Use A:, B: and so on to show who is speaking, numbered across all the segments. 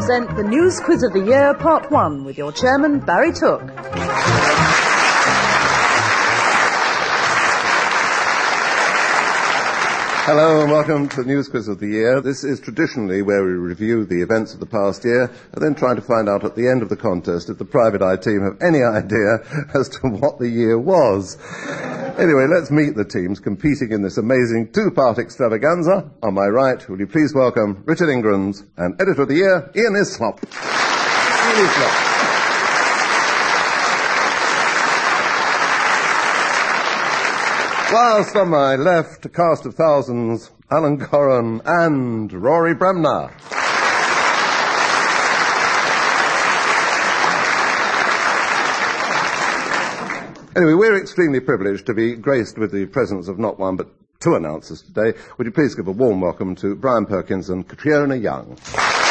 A: present the News Quiz of the Year, Part 1, with your chairman, Barry Took.
B: Hello and welcome to the News Quiz of the Year. This is traditionally where we review the events of the past year and then try to find out at the end of the contest if the Private Eye team have any idea as to what the year was. Anyway, let's meet the teams competing in this amazing two-part extravaganza. On my right, will you please welcome Richard Ingrams and Editor of the Year, Ian Hislop. Ian Hislop. Whilst on my left, a cast of thousands, Alan Corran and Rory Bremner. Anyway, we're extremely privileged to be graced with the presence of not one but two announcers today. Would you please give a warm welcome to Brian Perkins and Catriona Young.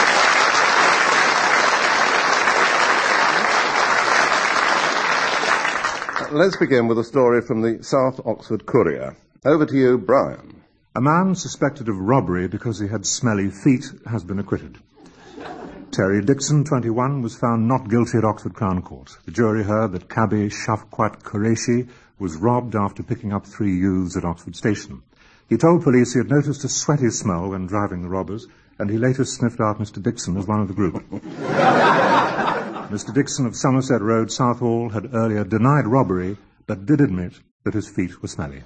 B: Let's begin with a story from the South Oxford Courier. Over to you, Brian.
C: A man suspected of robbery because he had smelly feet has been acquitted. Terry Dixon, 21, was found not guilty at Oxford Crown Court. The jury heard that cabby Shafqat Qureshi was robbed after picking up 3 youths at Oxford Station. He told police he had noticed a sweaty smell when driving the robbers, and he later sniffed out Mr. Dixon as one of the group. Mr. Dixon of Somerset Road, Southall, had earlier denied robbery, but did admit that his feet were smelly.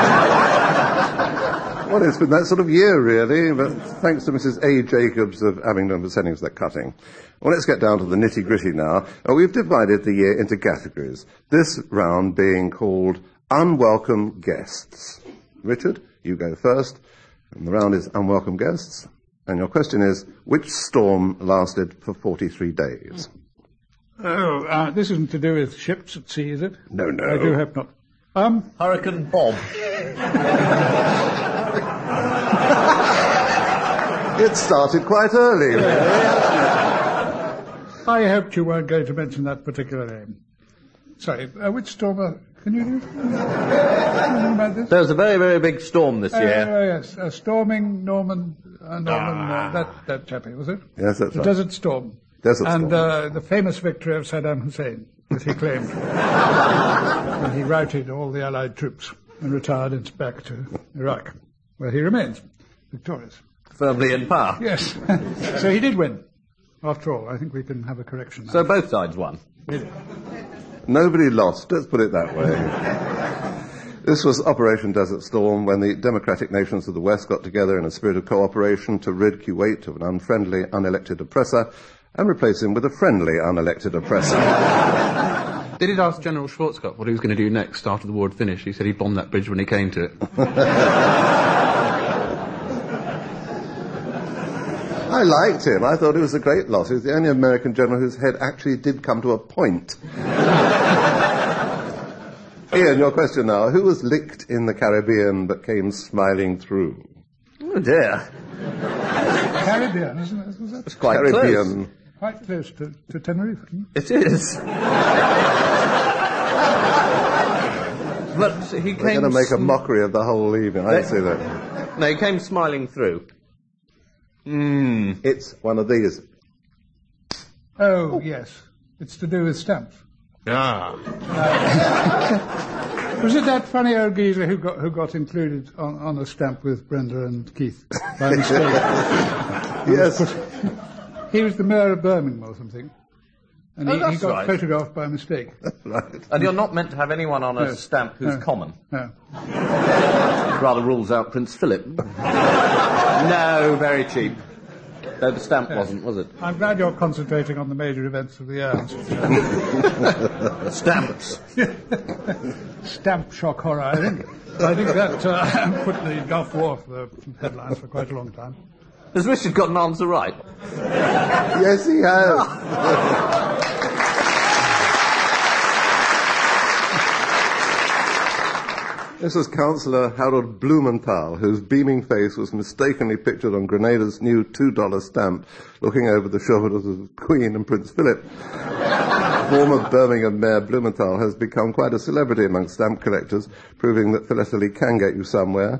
B: Well, it's been that sort of year, really, but thanks to Mrs. A. Jacobs of Abingdon for sending us that cutting. Well, let's get down to the nitty-gritty now. We've divided the year into categories, this round being called Unwelcome Guests. Richard, you go first, and the round is Unwelcome Guests. And your question is, which storm lasted for 43 days?
D: Oh, this isn't to do with ships at sea, is it?
B: No.
D: I do hope not.
E: Hurricane Bob.
B: It started quite early, really.
D: I hoped you weren't going to mention that particular name. Sorry, which storm? Can you do something about this?
E: There was a very, very big storm this year.
D: Yes, storming Norman, that chappie, was it?
B: Yes, that's
D: the
B: right.
D: Desert Storm.
B: And
D: the famous victory of Saddam Hussein, that he claimed. And he routed all the Allied troops and retired back to Iraq, where he remains, victorious.
E: Firmly in power.
D: Yes. So he did win. After all, I think we can have a correction now.
E: So both sides won.
B: Nobody lost, let's put it that way. This was Operation Desert Storm, when the democratic nations of the West got together in a spirit of cooperation to rid Kuwait of an unfriendly, unelected oppressor and replace him with a friendly, unelected oppressor.
F: Did it ask General Schwarzkopf what he was going to do next after the war had finished? He said he'd bomb that bridge when he came to it.
B: I liked him. I thought it was a great loss. He was the only American general whose head actually did come to a point. Ian, your question now. Who was licked in the Caribbean but came smiling through?
E: Oh, dear.
D: Caribbean, isn't it? Was that?
E: It's quite
B: Caribbean.
E: close.
D: Quite close to Tenerife, isn't
E: It is. But he came...
B: We're going to make a mockery of the whole evening. I see that.
E: No, he came smiling through.
B: It's one of these.
D: Oh, yes. It's to do with stamps. Was it that funny old geezer who got included on a stamp with Brenda and Keith by mistake?
B: Yes.
D: He was the mayor of Birmingham or something. And he
E: that's
D: got
E: right.
D: photographed by mistake.
B: Right.
E: And you're not meant to have anyone on a stamp who's common.
D: No.
E: Rather rules out Prince Philip. No, very cheap. Though the stamp wasn't, was it?
D: I'm glad you're concentrating on the major events of the year.
E: Stamps.
D: Stamp shock horror, I think. I think that put the Gulf War off the headlines for quite a long time.
E: Has Richard got an answer right?
B: Yes, he has. This was Councillor Harold Blumenthal, whose beaming face was mistakenly pictured on Grenada's new $2 stamp, looking over the shoulders of the Queen and Prince Philip. Former Birmingham Mayor Blumenthal has become quite a celebrity among stamp collectors, proving that philately can get you somewhere.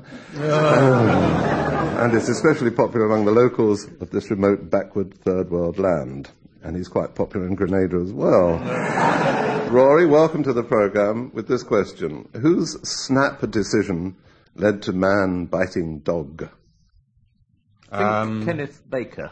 B: And is especially popular among the locals of this remote, backward, third world land. And he's quite popular in Grenada as well. Rory, welcome to the programme with this question. Whose snap decision led to man biting dog?
E: Kenneth Baker.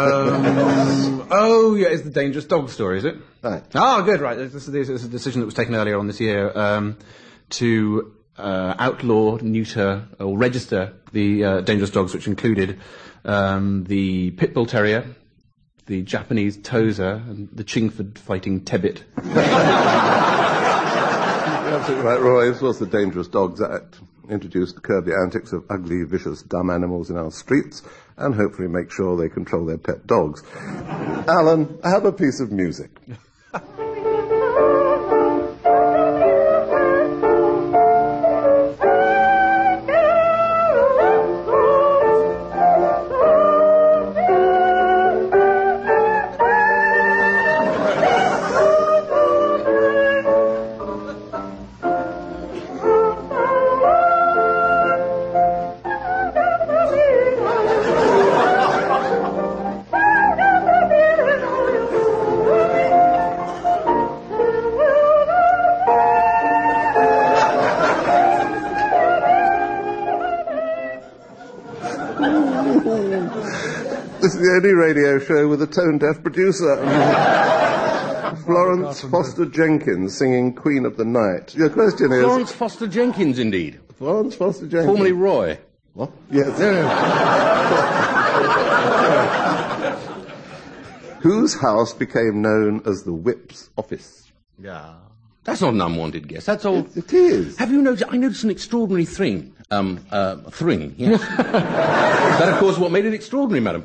F: Oh, yeah, it's the dangerous dog story, is it?
B: Right.
F: Oh, good, right. This is a decision that was taken earlier on this year to outlaw, neuter, or register the dangerous dogs, which included the Pit Bull Terrier, the Japanese Tosa, and the Chingford fighting Tebbit.
B: You're absolutely right, Roy. This was the Dangerous Dogs Act, introduced to curb the antics of ugly, vicious, dumb animals in our streets, and hopefully make sure they control their pet dogs. Alan, I have a piece of music. This is the only radio show with a tone-deaf producer. Florence Foster Jenkins singing Queen of the Night. Your question is...
G: Florence Foster Jenkins, indeed.
B: Florence Foster Jenkins.
G: Formerly Roy.
B: What? Yes. Whose house became known as the Whip's office?
G: Yeah. That's not an unwanted guess. That's all.
B: It is.
G: Have you noticed? I noticed an extraordinary thing. Thing, yes. That, of course, what made it extraordinary, madam.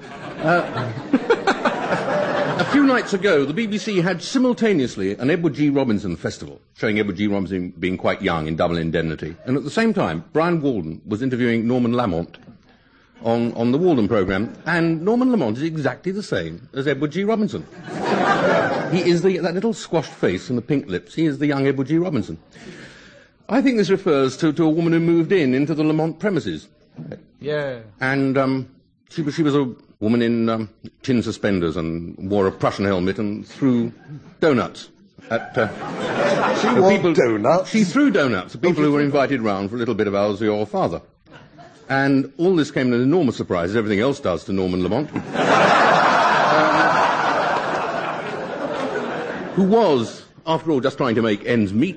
G: A few nights ago, the BBC had simultaneously an Edward G. Robinson festival, showing Edward G. Robinson being quite young in Double Indemnity. And at the same time, Brian Walden was interviewing Norman Lamont on the Walden programme, and Norman Lamont is exactly the same as Edward G. Robinson. He is that little squashed face and the pink lips. He is the young Edward G. Robinson. I think this refers to a woman who moved into the Lamont premises.
F: Yeah.
G: And she was a woman in tin suspenders and wore a Prussian helmet and threw donuts at
B: people. Donuts?
G: She threw donuts at people who were invited round for a little bit of How's Your Father. And all this came as an enormous surprise, as everything else does to Norman Lamont. Who was, after all, just trying to make ends meet.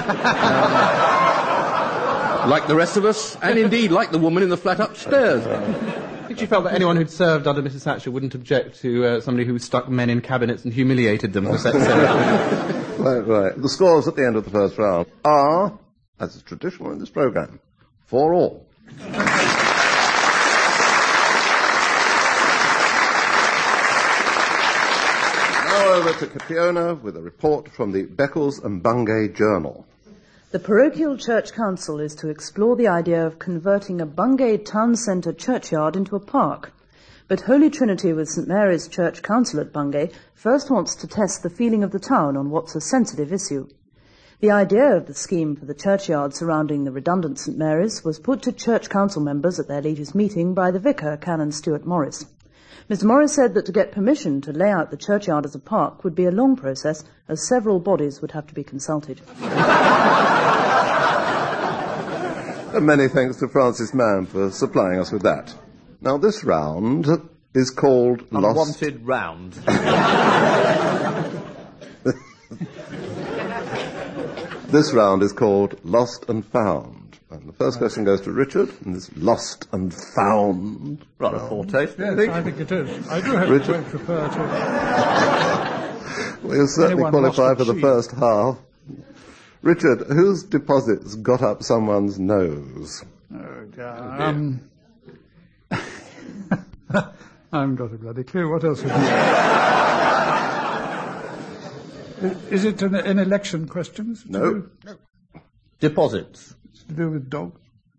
G: Like the rest of us, and indeed like the woman in the flat upstairs.
F: I think she felt that anyone who'd served under Mrs. Thatcher wouldn't object to somebody who stuck men in cabinets and humiliated them for sex ceremony.
B: Right. The scores at the end of the first round are, as is traditional in this programme, 4-all. Now over to Catriona with a report from the Beccles and Bungay Journal.
A: The parochial church council is to explore the idea of converting a Bungay town centre churchyard into a park. But Holy Trinity with St Mary's Church Council at Bungay first wants to test the feeling of the town on what's a sensitive issue. The idea of the scheme for the churchyard surrounding the redundant St Mary's was put to church council members at their latest meeting by the vicar, Canon Stuart Morris. Mr Morris said that to get permission to lay out the churchyard as a park would be a long process, as several bodies would have to be consulted.
B: And many thanks to Francis Mann for supplying us with that. Now this round is called
E: Unwanted Round.
B: This round is called Lost and Found. And the first question goes to Richard, and this Lost and Found.
E: Rather foretaste.
D: Yes, I think it is. I do have
B: Richard?
D: to refer to
B: Well, you'll certainly
D: Anyone lost
B: qualify
D: at
B: for the
D: sea.
B: first half. Richard, whose deposits got up someone's nose?
D: Oh, God. I haven't got a bloody clue. What else would you... Is it an election question? Is it
B: No.
E: Deposits.
D: to do with dogs?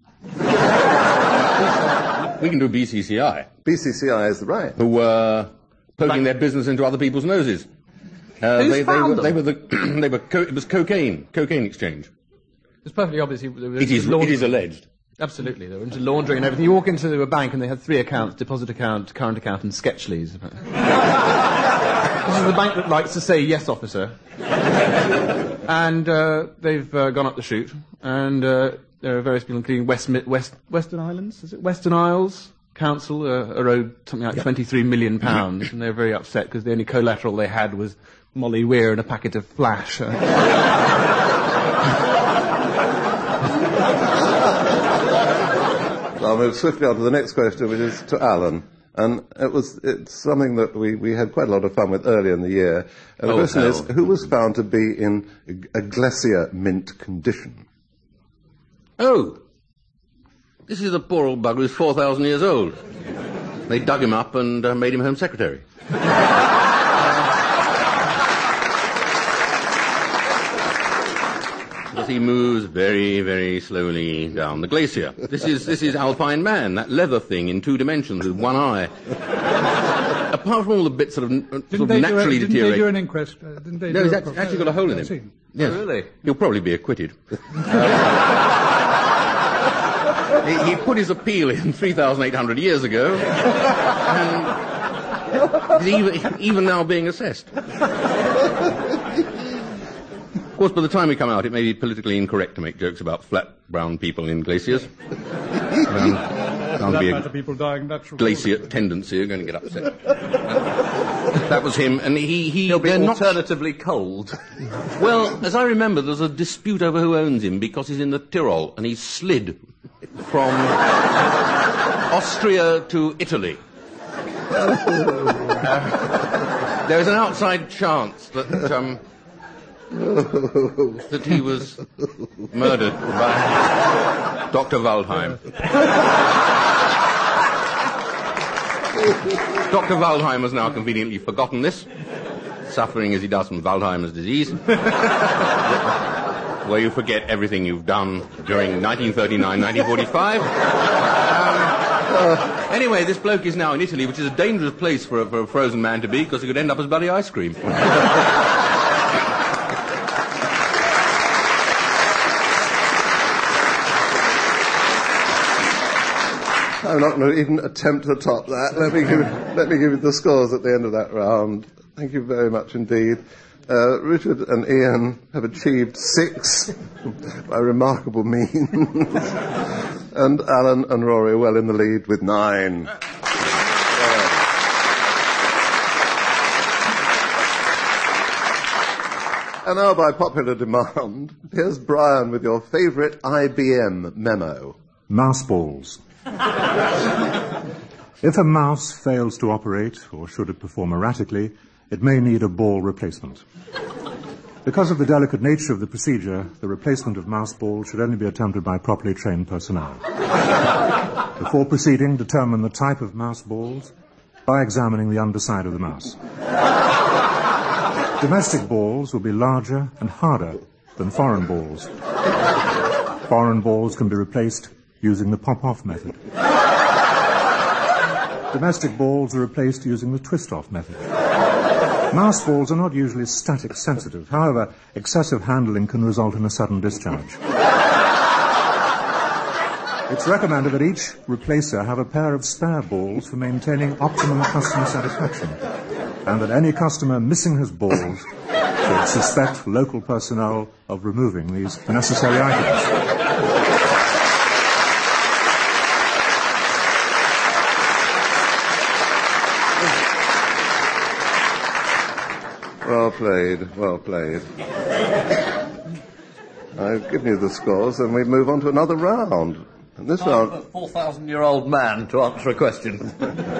G: We can do BCCI,
B: BCCI is right.
G: who were poking their business into other people's noses. They were it was cocaine exchange.
F: It's perfectly obvious.
G: It is alleged.
F: Absolutely, they were into laundering and everything. You walk into a bank and they had 3 accounts: deposit account, current account, and Sketchleys. This is the bank that likes to say yes, officer. And they've gone up the chute, and there are various people, including Western Islands, is it? Western Isles Council are owed something like £23 million, and they're very upset because the only collateral they had was Molly Weir and a packet of Flash.
B: I'll move swiftly on to the next question, which is to Alan. And it's something that we had quite a lot of fun with earlier in the year. And the question is, who was found to be in a glacier mint condition?
G: Oh, this is the poor old bugger who's 4,000 years old. They dug him up and made him Home Secretary. Because he moves very, very slowly down the glacier. This is Alpine Man, that leather thing in 2 dimensions with 1 eye. Apart from all the bits that have naturally deteriorated.
D: Didn't they do an inquest?
G: No, he's actually got a hole in him. Yes.
F: Oh, really?
G: He'll probably be acquitted. He put his appeal in 3,800 years ago, and he's even now being assessed. Of course, by the time we come out, it may be politically incorrect to make jokes about flat brown people in glaciers. Can't be a glacier tendency. You're going to get upset. That was him, and
E: he'll be alternatively cold.
G: Well, as I remember, there's a dispute over who owns him because he's in the Tyrol and he slid from Austria to Italy. There's an outside chance that that he was murdered by Dr. Waldheim. Dr. Waldheim has now conveniently forgotten this, suffering as he does from Waldheim's disease, where you forget everything you've done during 1939, 1945. Anyway, this bloke is now in Italy, which is a dangerous place for a frozen man to be, because he could end up as bloody ice cream.
B: I'm not going to even attempt to top that. Let me give you the scores at the end of that round. Thank you very much indeed. Richard and Ian have achieved 6 by remarkable means. And Alan and Rory are well in the lead with 9. And now, by popular demand, here's Brian with your favourite IBM memo.
C: Mouse balls. If a mouse fails to operate, or should it perform erratically, it may need a ball replacement. Because of the delicate nature of the procedure, the replacement of mouse balls should only be attempted by properly trained personnel. Before proceeding, determine the type of mouse balls by examining the underside of the mouse. Domestic balls will be larger and harder than foreign balls. Foreign balls can be replaced using the pop-off method. Domestic balls are replaced using the twist-off method. Mouse balls are not usually static sensitive. However, excessive handling can result in a sudden discharge. It's recommended that each replacer have a pair of spare balls for maintaining optimum customer satisfaction, and that any customer missing his balls should suspect local personnel of removing these necessary items.
B: Well played, well played. I've given you the scores, and we move on to another round. And this round...
E: a 4,000-year-old man to answer a question.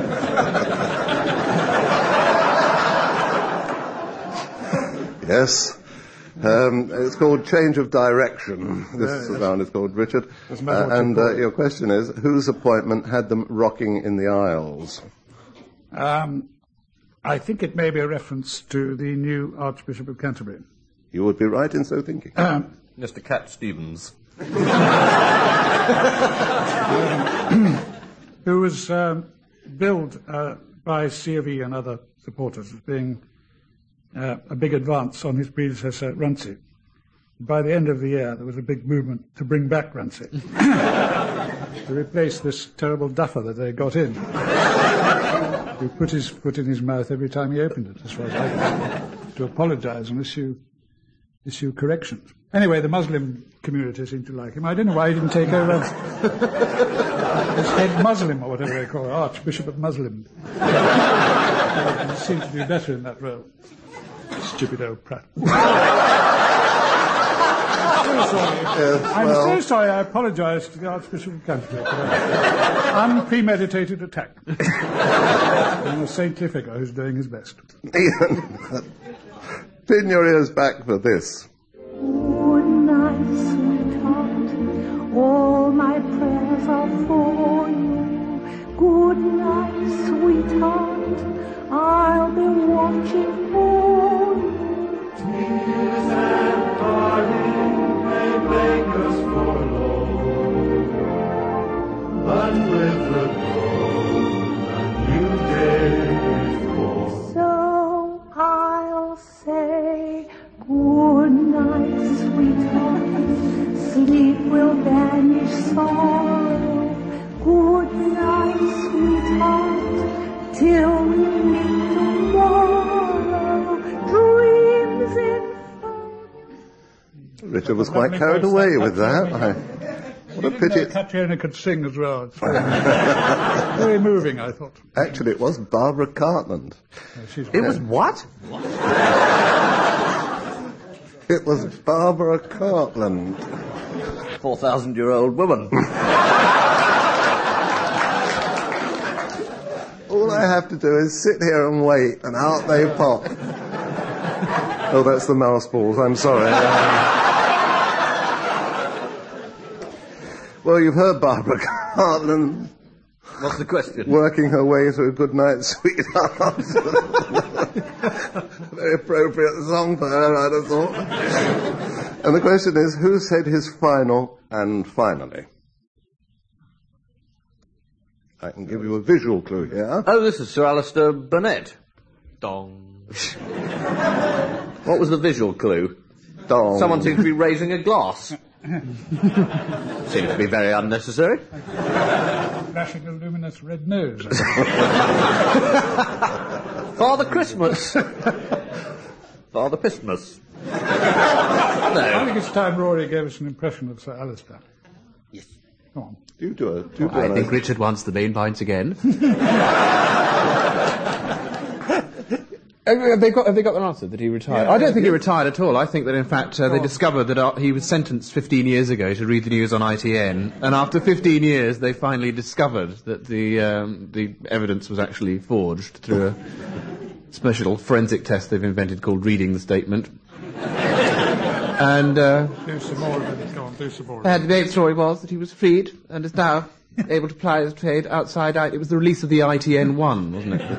B: Yes. It's called Change of Direction. This round is called Richard. And your question is, whose appointment had them rocking in the aisles?
D: I think it may be a reference to the new Archbishop of Canterbury.
B: You would be right in so thinking.
E: Mr. Cat Stevens.
D: Who was billed by C of E and other supporters as being a big advance on his predecessor, Runcie. By the end of the year, there was a big movement to bring back Runcie, to replace this terrible duffer that they got in, who put his foot in his mouth every time he opened it, as far as I can, to apologize and issue corrections. Anyway, the Muslim community seemed to like him. I don't know why he didn't take over as head Muslim, or whatever they call it, Archbishop of Muslim. He seemed to do better in that role. Stupid old prat. I'm so sorry. I apologise to the Archbishop of Canterbury for that unpremeditated attack on a saintly figure who's doing his best.
B: Ian, pin your ears back for this.
H: Good night, sweetheart. All my prayers are for you. Good night, sweetheart. I'll be watching for you. Tears and darling may make us forlorn, but with the dawn a new day is born. So I'll say good night, sweetheart. Sleep will banish sorrow. Good night, sweetheart. Till we meet tomorrow. Dreams in.
B: Richard was quite carried away with that. What a pity.
D: Katrina could sing as well. It's very moving, I thought.
B: Actually, it was Barbara Cartland.
E: It was what?
B: It was Barbara Cartland.
E: 4,000-year-old woman.
B: All I have to do is sit here and wait, and out they pop. Oh, that's the mouse balls. I'm sorry. Well, you've heard Barbara Cartland.
E: What's the question?
B: Working her way through Good Night, Sweetheart. Very appropriate song for her, I'd have thought. And the question is, who said his final and finally? I can give you a visual clue here.
E: Oh, this is Sir Alistair Burnet. Dong. What was the visual clue?
B: Dong.
E: Someone seems to be raising a glass. Seems to be very unnecessary.
D: Flashing a luminous red nose.
E: Father Christmas. Father Christmas.
D: I think it's time Rory gave us an impression of Sir Alistair.
E: Yes.
D: Go on.
B: Do it.
F: I think Richard wants the main points again. Have they got an answer that he retired? I don't think he retired at all. I think that, in fact, they discovered that he was sentenced 15 years ago to read the news on ITN, and after 15 years they finally discovered that the evidence was actually forged through a special forensic test they've invented called reading the statement. And
D: Do some more of it. Go on, do some more of it.
F: the main story was that he was freed and is now able to ply his trade outside. It was the release of the ITN 1, wasn't it?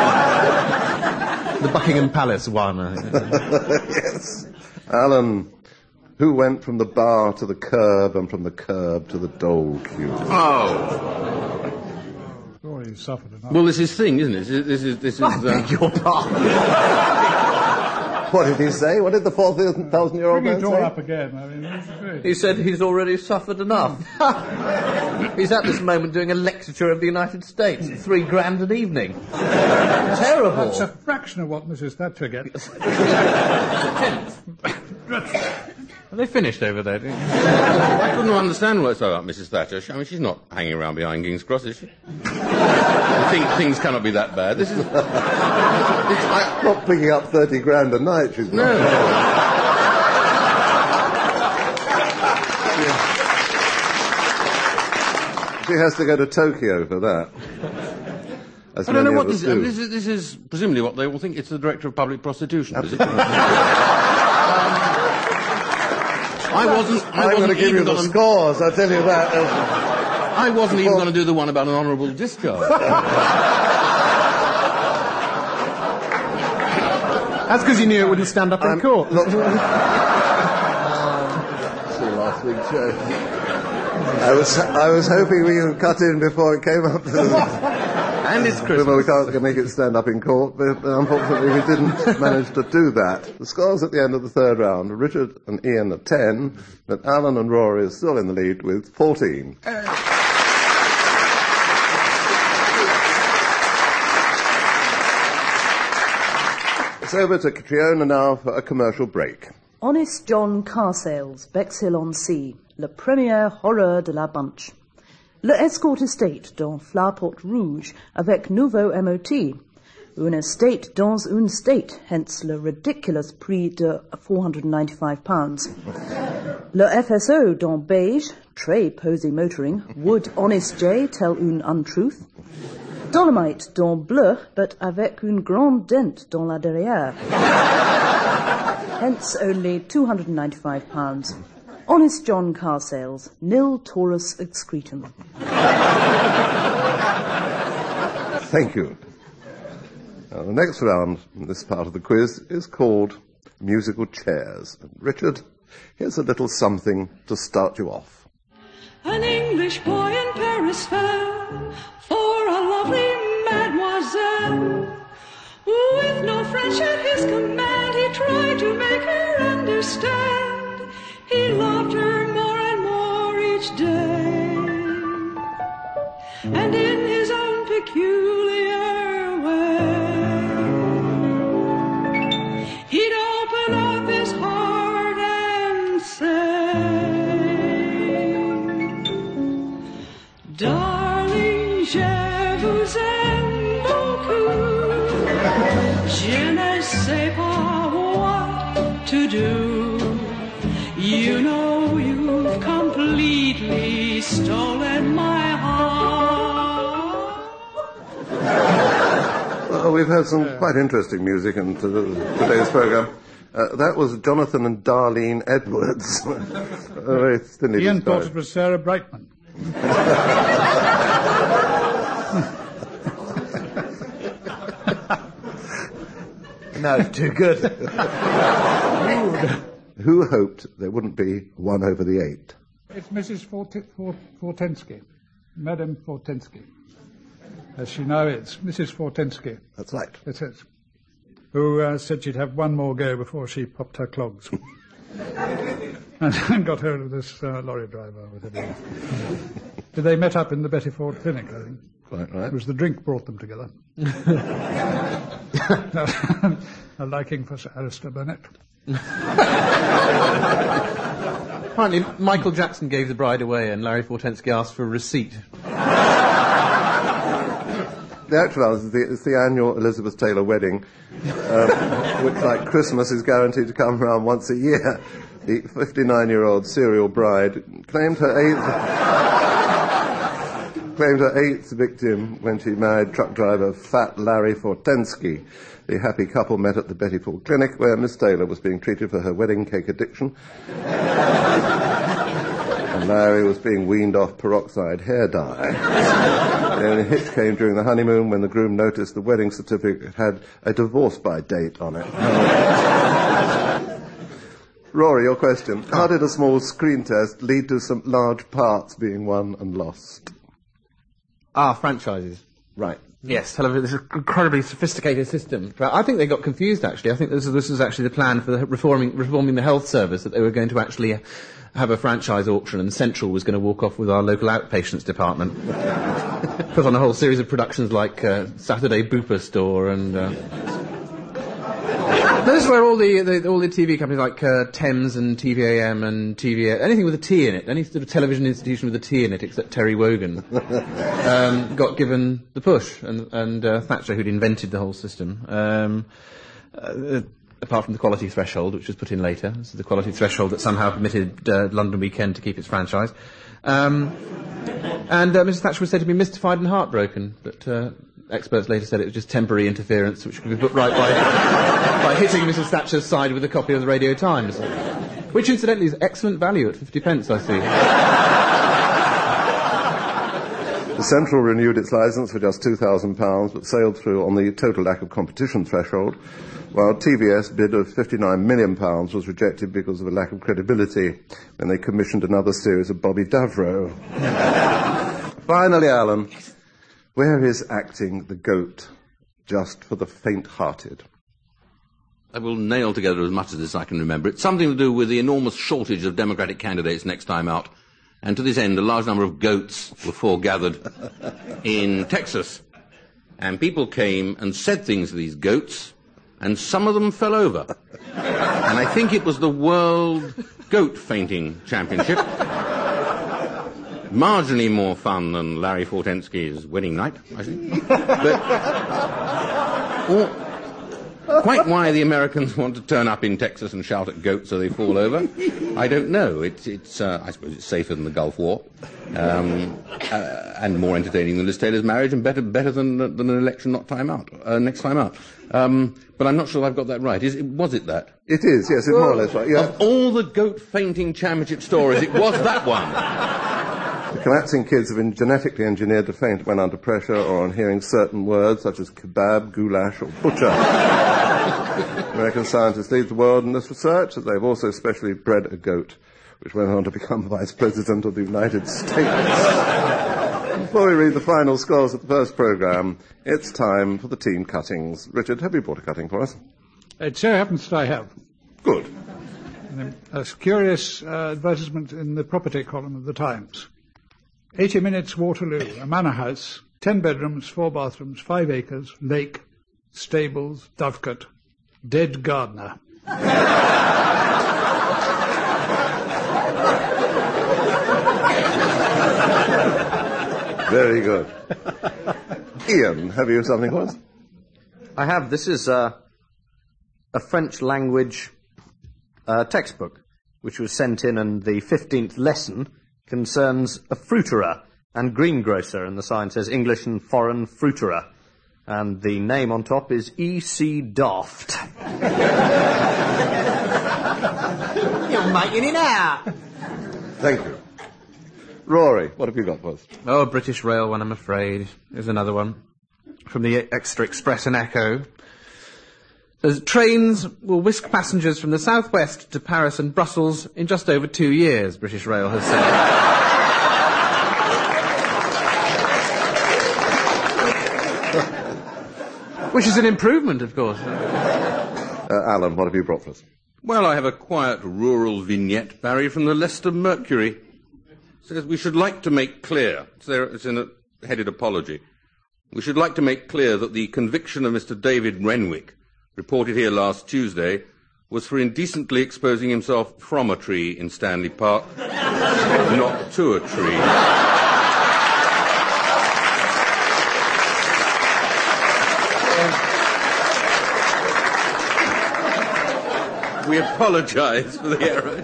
F: The Buckingham Palace 1, I think.
B: Yes. Alan, who went from the bar to the curb and from the curb to the dole queue?
G: Oh.
D: Rory suffered enough.
G: Well, this is thing, isn't it? This is.
E: Your pardon.
B: What did he say? What did the 4,000-year-old
D: Bring
B: man
D: it all
B: say?
D: up again. I mean, this is great.
E: He said he's already suffered enough. He's at this moment doing a lecture of the United States at $3,000 an evening. Terrible.
D: That's a fraction of what Mrs. Thatcher gets.
F: Are they finished over there?
G: I couldn't understand what's about Mrs. Thatcher. I mean, she's not hanging around behind King's Cross, is she? Things cannot be that bad. This is.
B: Not picking up 30 grand a night, she's not.
G: No.
B: She has to go to Tokyo for that. As
G: I don't know
B: many
G: what
B: of us
G: this
B: do.
G: is. This is presumably what they all think. It's the director of public prostitution, is it? I wasn't
B: I'm going to give you
G: even
B: the
G: gonna-
B: scores, I tell you that.
G: I wasn't even going to do the one about an honourable discharge.
F: That's because you knew it wouldn't stand up in court.
B: Look, see last week's show. I was hoping we could cut in before it came up to
E: And it's Christmas.
B: Well, we can't make it stand up in court, but unfortunately we didn't manage to do that. The scores at the end of the third round, Richard and Ian at 10, but Alan and Rory are still in the lead with 14. It's over to Catriona now for a commercial break.
A: Honest John car sales, Bexhill-on-Sea, le premier horreur de la bunch. Le Escort Estate dans Flaport Rouge, avec nouveau MOT. Une estate dans une state, hence le ridiculous prix de £495. Le FSO dans beige, très posy motoring, would Honest J tell une untruth? Dolomite dans bleu, but avec une grande dent dans la derrière. Hence only £295. Honest John car sales, nil Taurus excretum.
B: Thank you. Now, the next round in this part of the quiz is called Musical Chairs. And Richard, here's a little something to start you off.
H: An English boy in Paris fell for a lovely mademoiselle. With no French at his command, he tried to make her understand. He loved her more and more each day, and in his own peculiar way, he'd open up his heart and say, darling, je vous aime beaucoup, je ne sais pas what to do. You know you've completely stolen my heart.
B: Well, we've had some quite interesting music in today's programme. That was Jonathan and Darlene Edwards. Very thinly
D: Ian
B: described.
D: thought it was Sarah Brightman.
E: No, too good.
B: Who hoped there wouldn't be one over the 8?
D: It's Mrs. Fortensky, Madame Fortensky. As she now is, Mrs. Fortensky.
B: That's right.
D: That's it. Who said she'd have one more go before she popped her clogs. and got hold of this lorry driver with everything. They met up in the Betty Ford Clinic, I think.
B: Quite right.
D: It was the drink brought them together. A liking for Sir Alistair Burnett.
F: Apparently, Michael Jackson gave the bride away and Larry Fortensky asked for a receipt.
B: The actual answer is the annual Elizabeth Taylor wedding, which, like Christmas, is guaranteed to come around once a year. The 59-year-old serial bride claimed her eighth victim when she married truck driver Fat Larry Fortensky. The happy couple met at the Betty Ford Clinic, where Miss Taylor was being treated for her wedding cake addiction. And Larry was being weaned off peroxide hair dye. The only hitch came during the honeymoon when the groom noticed the wedding certificate had a divorce by date on it. Rory, your question. How did a small screen test lead to some large parts being won and lost?
F: Franchises.
B: Right.
F: Yes, television is an incredibly sophisticated system. But I think they got confused, actually. I think this was actually the plan for the reforming the health service, that they were going to actually have a franchise auction, and Central was going to walk off with our local outpatients department. Put on a whole series of productions like Saturday Booper Store and... This is where all the TV companies like Thames and TVAM and TVA, anything with a T in it, any sort of television institution with a T in it, except Terry Wogan, got given the push, and Thatcher, who'd invented the whole system. Apart from the quality threshold, which was put in later, this is the quality threshold that somehow permitted London Weekend to keep its franchise. And Mrs. Thatcher was said to be mystified and heartbroken, but experts later said it was just temporary interference, which could be put right by hitting Mrs. Thatcher's side with a copy of the Radio Times, which incidentally is excellent value at 50p, I see.
B: The Central renewed its licence for just £2,000, but sailed through on the total lack of competition threshold, while TVS bid of £59 million was rejected because of a lack of credibility when they commissioned another series of Bobby Davro. Finally, Alan, Where is acting the goat just for the faint-hearted?
G: I will nail together as much of this as I can remember. It's something to do with the enormous shortage of Democratic candidates next time out. And to this end, a large number of goats were foregathered in Texas. And people came and said things to these goats, and some of them fell over. And I think it was the World Goat Fainting Championship. Marginally more fun than Larry Fortensky's wedding night, I think. Quite why the Americans want to turn up in Texas and shout at goats so they fall over, I don't know. I suppose it's safer than the Gulf War, and more entertaining than Liz Taylor's marriage, and better than an election next time out. But I'm not sure I've got that right. Was it that?
B: It is, yes, it's more or less right. Yeah.
G: Of all the goat fainting championship stories, it was that one.
B: The collapsing kids have been genetically engineered to faint when under pressure or on hearing certain words such as kebab, goulash or butcher. American scientists lead the world in this research, as they've also specially bred a goat, which went on to become Vice President of the United States. Before we read the final scores of the first programme, it's time for the team cuttings. Richard, have you brought a cutting for us?
D: It so happens that I have.
B: Good.
D: A curious advertisement in the property column of the Times. 80 minutes Waterloo, a manor house, 10 bedrooms, 4 bathrooms, 5 acres, lake, stables, dovecote, dead gardener.
B: Very good. Ian, have you something for us?
E: I have. This is a French language textbook, which was sent in, and the 15th lesson concerns a fruiterer and greengrocer, and the sign says English and Foreign Fruiterer, and the name on top is E.C. Daft.
I: You're making it out.
B: Thank you. Rory, what have you got for us?
F: Oh, a British Rail one, I'm afraid. Here's another one from the Extra Express and Echo. Says, trains will whisk passengers from the southwest to Paris and Brussels in just over 2 years, British Rail has said. Which is an improvement, of course.
B: Alan, what have you brought for us?
G: Well, I have a quiet rural vignette, Barry, from the Leicester Mercury. It says, we should like to make clear, it's in a headed apology, we should like to make clear that the conviction of Mr. David Renwick, reported here last Tuesday, was for indecently exposing himself from a tree in Stanley Park, not to a tree. We apologise for the error.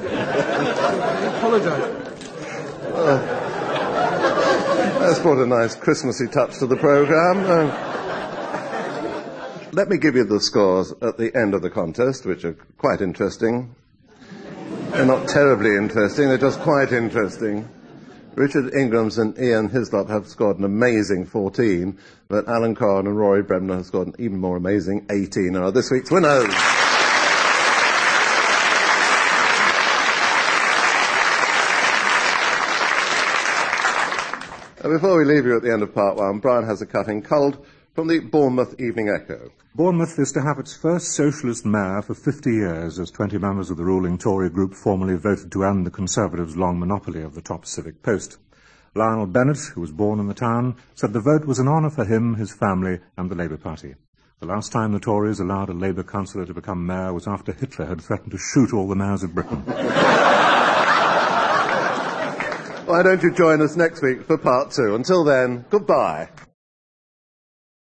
B: That's brought a nice Christmassy touch to the programme. Let me give you the scores at the end of the contest, which are quite interesting. They're not terribly interesting, they're just quite interesting. Richard Ingrams and Ian Hislop have scored an amazing 14, but Alan Corn and Rory Bremner have scored an even more amazing 18 and are this week's winners. Before we leave you at the end of part one, Brian has a cutting culled from the Bournemouth Evening Echo.
C: Bournemouth is to have its first socialist mayor for 50 years, as 20 members of the ruling Tory group formally voted to end the Conservatives' long monopoly of the top civic post. Lionel Bennett, who was born in the town, said the vote was an honour for him, his family and the Labour Party. The last time the Tories allowed a Labour councillor to become mayor was after Hitler had threatened to shoot all the mayors of Britain.
B: Why don't you join us next week for part 2? Until then, goodbye.